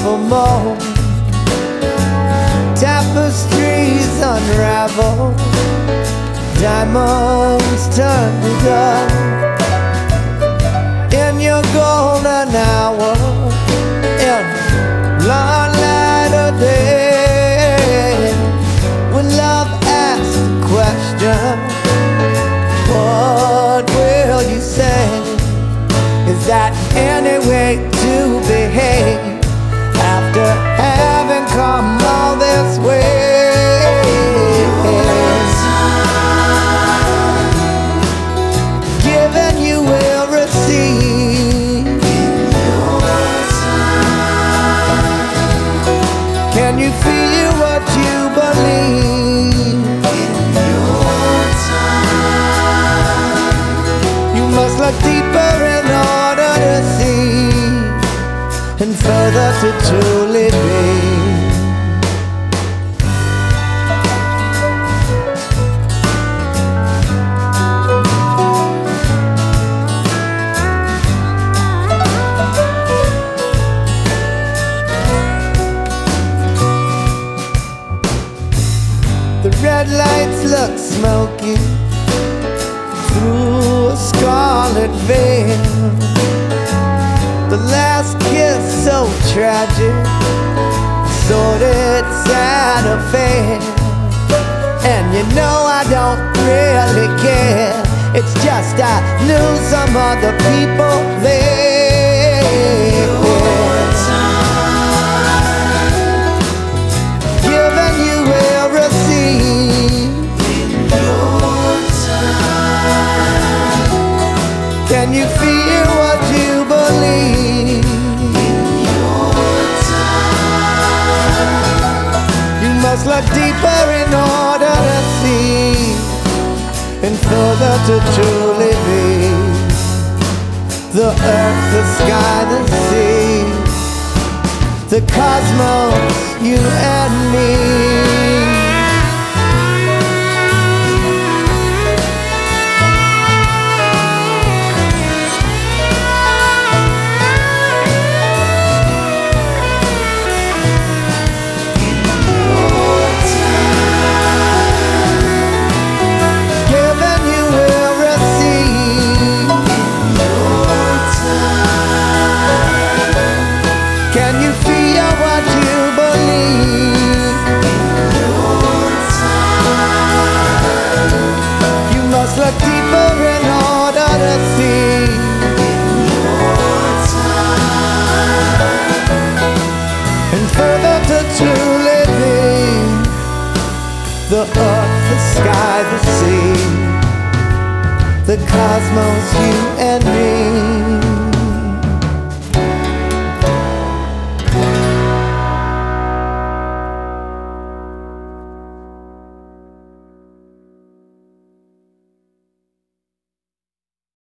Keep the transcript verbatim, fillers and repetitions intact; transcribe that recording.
evermore. Tapestries unravel, diamonds turn to dust. In your golden hour, in long light of day, when love asks the question, what will you say? Is that any way to behave after having come all this way? Given you will receive. Can you feel what you believe? You must look deeper in order to see, and further to truly be. The red lights look smoky through a scarlet veil. The last kiss so tragic, sordid, sad affair. And you know I don't really care. It's just I knew some other people there. Given you will receive. Can you feel what you believe? You must look deeper in order to see, and further to truly be. The earth, the sky, the sea, the cosmos, you and me. Can you feel what you believe? You must look deeper in order to see. And further to truly be. The earth, the sky, the sea, the cosmos, you and me.